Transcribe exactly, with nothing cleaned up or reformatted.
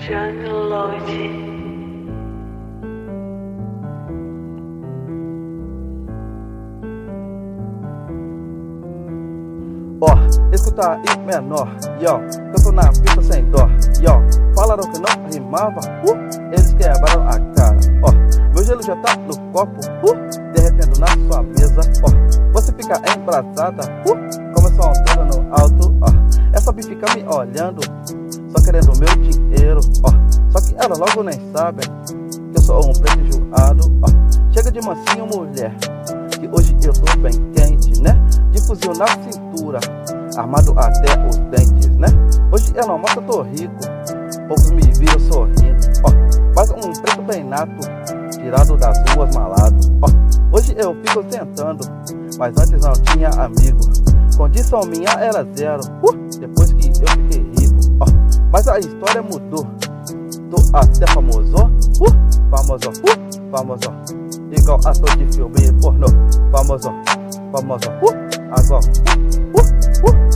Jungle Lodge. Ó, oh, escuta aí menor, yo, eu tô na pista sem dó, yo, falaram que não rimava, uh, eles quebraram a cara, ó, oh, meu gelo já tá no copo, uh, derretendo na sua mesa, ó, oh, você fica embraçada, uh, começou a altura no alto, ó, oh, essa bicha fica me olhando, só querendo meu dinheiro, ó, oh, só que ela logo nem sabe que eu sou um preto enjoado, ó, oh, chega de mansinho mulher, que hoje eu tô bem quente, né? De fuzil na cintura, armado até os dentes, né? Hoje ela mostra tô rico, poucos me viram sorrindo, ó, mas um preto bem nato, tirado das ruas malado, ó, hoje eu fico tentando, mas antes não tinha amigo, condição minha era zero, uh, depois que eu fiquei rico, ó, mas a história mudou, tô até famoso, uh, famoso, uh, famoso, igual ator de filme pornô, famoso, famoso, uh, agora, uh, uh, uh.